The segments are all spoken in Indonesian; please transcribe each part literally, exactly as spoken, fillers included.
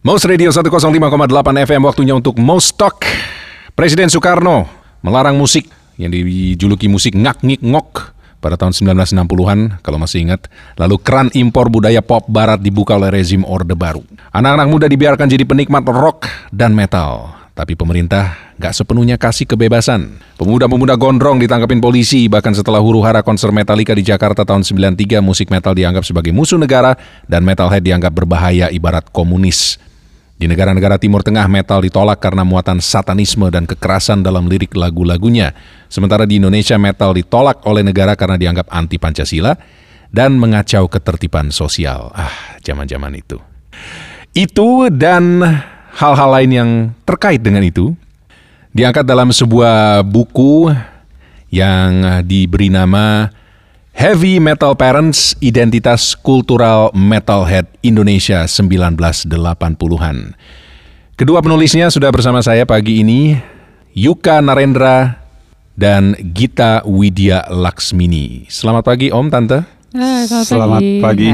Most Radio seratus lima koma delapan F M, waktunya untuk Most Talk. Presiden Soekarno melarang musik yang dijuluki musik ngak-ngik-ngok pada tahun sembilan belas enam puluhan, kalau masih ingat. Lalu keran impor budaya pop barat dibuka oleh rezim Orde Baru. Anak-anak muda dibiarkan jadi penikmat rock dan metal. Tapi pemerintah gak sepenuhnya kasih kebebasan. Pemuda-pemuda gondrong ditangkapin polisi. Bahkan setelah huru-hara konser Metallica di Jakarta tahun sembilan puluh tiga, musik metal dianggap sebagai musuh negara dan metalhead dianggap berbahaya ibarat komunis. Di negara-negara Timur Tengah, metal ditolak karena muatan satanisme dan kekerasan dalam lirik lagu-lagunya. Sementara di Indonesia, metal ditolak oleh negara karena dianggap anti-Pancasila dan mengacau ketertiban sosial. Ah, zaman-zaman itu. Itu dan hal-hal lain yang terkait dengan itu diangkat dalam sebuah buku yang diberi nama Heavy Metal Parents, Identitas Kultural Metalhead Indonesia sembilan belas delapan puluhan. Kedua penulisnya sudah bersama saya pagi ini, Yuka Narendra dan Gita Widya Laksmini. Selamat pagi Om, Tante. Ah, selamat, selamat pagi, pagi.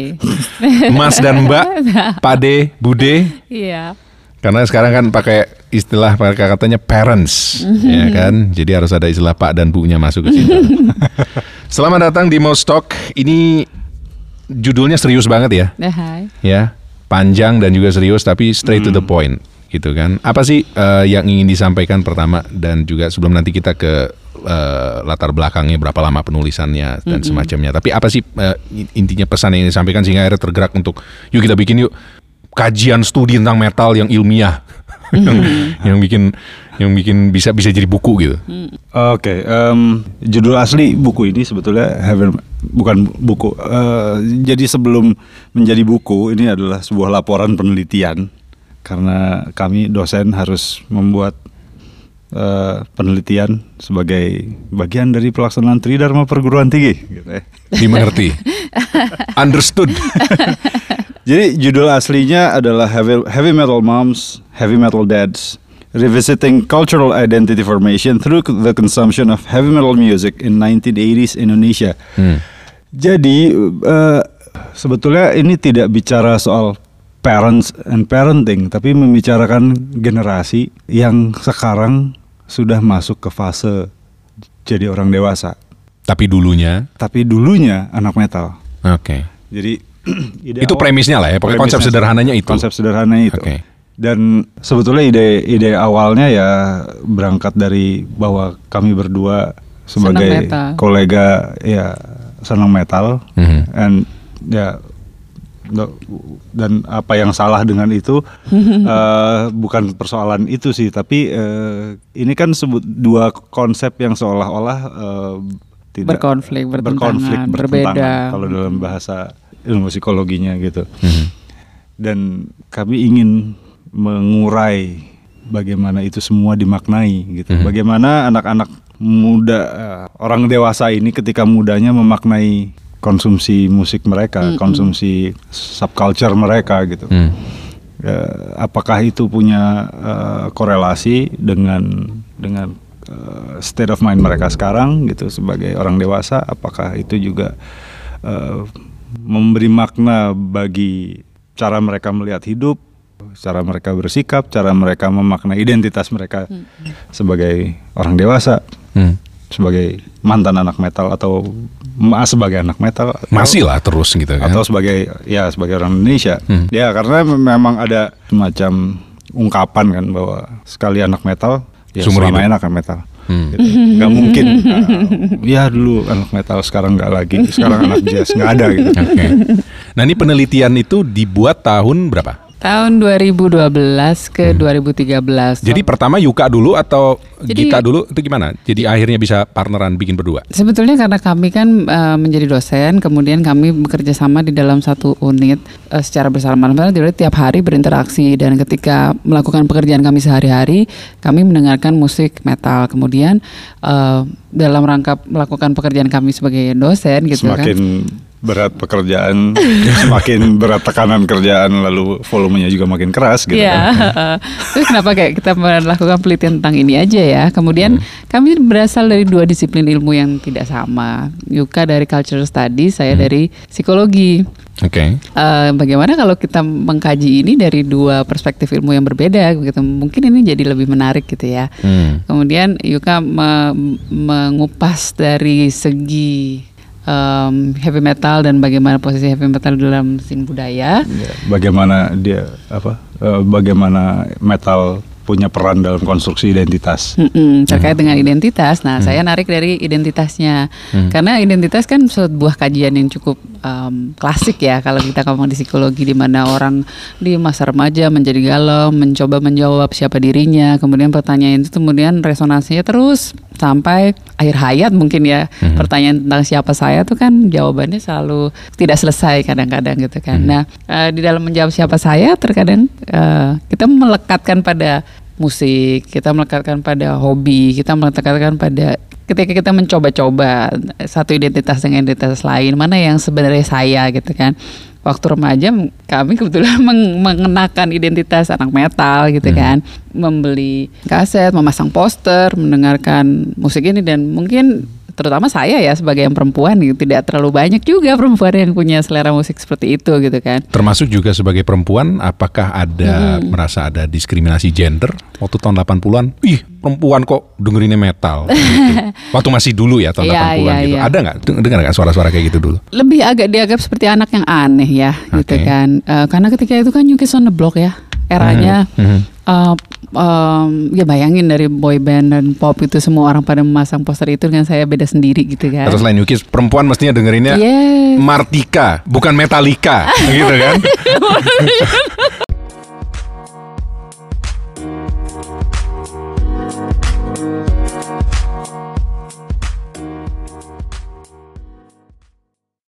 Mas dan Mbak, Pade, Bude. Iya. Karena sekarang kan pakai istilah katanya parents, mm-hmm. ya kan? Jadi harus ada istilah Pak dan Bu-nya masuk ke situ. Selamat datang di Most Talk. Ini judulnya serius banget ya. Uh, hi. Ya, panjang dan juga serius tapi straight mm. to the point, gitu kan? Apa sih uh, yang ingin disampaikan pertama, dan juga sebelum nanti kita ke uh, latar belakangnya, berapa lama penulisannya dan mm-hmm. semacamnya. Tapi apa sih uh, intinya pesan yang disampaikan sehingga akhirnya tergerak untuk yuk kita bikin yuk kajian studi tentang metal yang ilmiah, yang, yang bikin yang bikin bisa bisa jadi buku gitu. Oke, okay, um, judul asli buku ini sebetulnya Heaven, bukan buku. Uh, jadi sebelum menjadi buku, ini adalah sebuah laporan penelitian karena kami dosen harus membuat uh, penelitian sebagai bagian dari pelaksanaan Tridharma perguruan tinggi. Gitu ya. Dimengerti, understood. Jadi judul aslinya adalah Heavy, Heavy Metal Moms, Heavy Metal Dads, Revisiting Cultural Identity Formation Through the Consumption of Heavy Metal Music in nineteen eighties Indonesia. Hmm. Jadi uh, sebetulnya ini tidak bicara soal parents and parenting, tapi membicarakan generasi yang sekarang sudah masuk ke fase jadi orang dewasa. Tapi dulunya? Tapi dulunya anak metal. Oke. Okay. Jadi ide itu awal, premisnya lah ya, pokoknya konsep sederhananya itu. Konsep sederhananya itu. Okay. Dan sebetulnya ide ide awalnya ya berangkat dari bahwa kami berdua sebagai kolega ya senang metal, mm-hmm. and ya dan apa yang salah dengan itu uh, bukan persoalan itu sih, tapi uh, ini kan sebut dua konsep yang seolah-olah uh, tidak berkonflik, berkonflik, bertentangan, berbeda. Kalau dalam bahasa ilmu psikologinya gitu. Mm-hmm. Dan kami ingin mengurai bagaimana itu semua dimaknai gitu. Mm-hmm. Bagaimana anak-anak muda, uh, orang dewasa ini ketika mudanya memaknai konsumsi musik mereka, mm-hmm. konsumsi subculture mereka gitu. Mm. Uh, apakah itu punya uh, korelasi dengan dengan uh, state of mind mereka sekarang gitu sebagai orang dewasa? Apakah itu juga uh, memberi makna bagi cara mereka melihat hidup, cara mereka bersikap, cara mereka memaknai identitas mereka hmm. sebagai orang dewasa, hmm. sebagai mantan anak metal atau ma sebagai anak metal, masih lah terus gitu kan, atau sebagai ya sebagai orang Indonesia, hmm. ya karena memang ada semacam ungkapan kan bahwa sekali anak metal ya selamanya anak metal. Hmm. Gitu. Gak mungkin uh, ya dulu anak metal sekarang gak lagi, sekarang anak jazz gak ada gitu. Okay. Nah ini penelitian itu dibuat tahun berapa? Tahun dua ribu dua belas ke hmm. dua ribu tiga belas. Jadi pertama Yuka dulu atau Jadi, Gita dulu itu gimana? Jadi akhirnya bisa partneran bikin berdua? Sebetulnya karena kami kan uh, menjadi dosen, kemudian kami bekerja sama di dalam satu unit uh, secara bersama-sama. Jadi tiap hari berinteraksi, dan ketika melakukan pekerjaan kami sehari-hari, kami mendengarkan musik metal. Kemudian uh, dalam rangka melakukan pekerjaan kami sebagai dosen gitu semakin kan. berat pekerjaan, semakin berat tekanan kerjaan, lalu volumenya juga makin keras gitu Iya. kan. Terus kenapa kayak kita melakukan penelitian tentang ini aja ya. Kemudian hmm. kami berasal dari dua disiplin ilmu yang tidak sama. Yuka dari cultural studies, saya hmm. dari psikologi. Oke. Okay. Uh, bagaimana kalau kita mengkaji ini dari dua perspektif ilmu yang berbeda gitu. Mungkin ini jadi lebih menarik gitu ya. Hmm. Kemudian Yuka me- mengupas dari segi um, heavy metal dan bagaimana posisi heavy metal dalam scene budaya. Bagaimana dia apa? Uh, bagaimana metal punya peran dalam konstruksi identitas. Mm-mm, terkait hmm. dengan identitas. Nah, hmm. saya narik dari identitasnya. Hmm. Karena identitas kan sebuah kajian yang cukup um, klasik ya kalau kita ngomong di psikologi, di mana orang di masa remaja menjadi galau, mencoba menjawab siapa dirinya. Kemudian pertanyaan itu kemudian resonansinya terus sampai akhir hayat mungkin ya. Hmm. Pertanyaan tentang siapa saya tuh kan jawabannya selalu tidak selesai kadang-kadang gitu kan. Hmm. Nah, uh, di dalam menjawab siapa saya terkadang uh, kita melekatkan pada musik, kita melekatkan pada hobi, kita melekatkan pada ketika kita mencoba-coba satu identitas dengan identitas lain, mana yang sebenarnya saya gitu kan. Waktu remaja kami kebetulan mengenakan identitas anak metal gitu kan, hmm. membeli kaset, memasang poster, mendengarkan musik ini, dan mungkin terutama saya ya sebagai yang perempuan gitu, tidak terlalu banyak juga perempuan yang punya selera musik seperti itu gitu kan. Termasuk juga sebagai perempuan, apakah ada hmm. merasa ada diskriminasi gender waktu tahun delapan puluhan? Ih, perempuan kok dengerinnya metal gitu. Waktu masih dulu ya tahun ya, delapan puluhan ya, gitu. Ya. Ada nggak? Dengar nggak suara-suara kayak gitu dulu? Lebih agak dianggap seperti anak yang aneh ya gitu okay. kan. Uh, karena ketika itu kan New Kids on the Block ya. Eranya mm-hmm. uh, um, ya bayangin dari boy band dan pop itu semua orang pada memasang poster itu dengan saya beda sendiri gitu kan. Terus lain New Kids, perempuan mestinya dengerinnya yes. Martika, bukan Metallica gitu kan.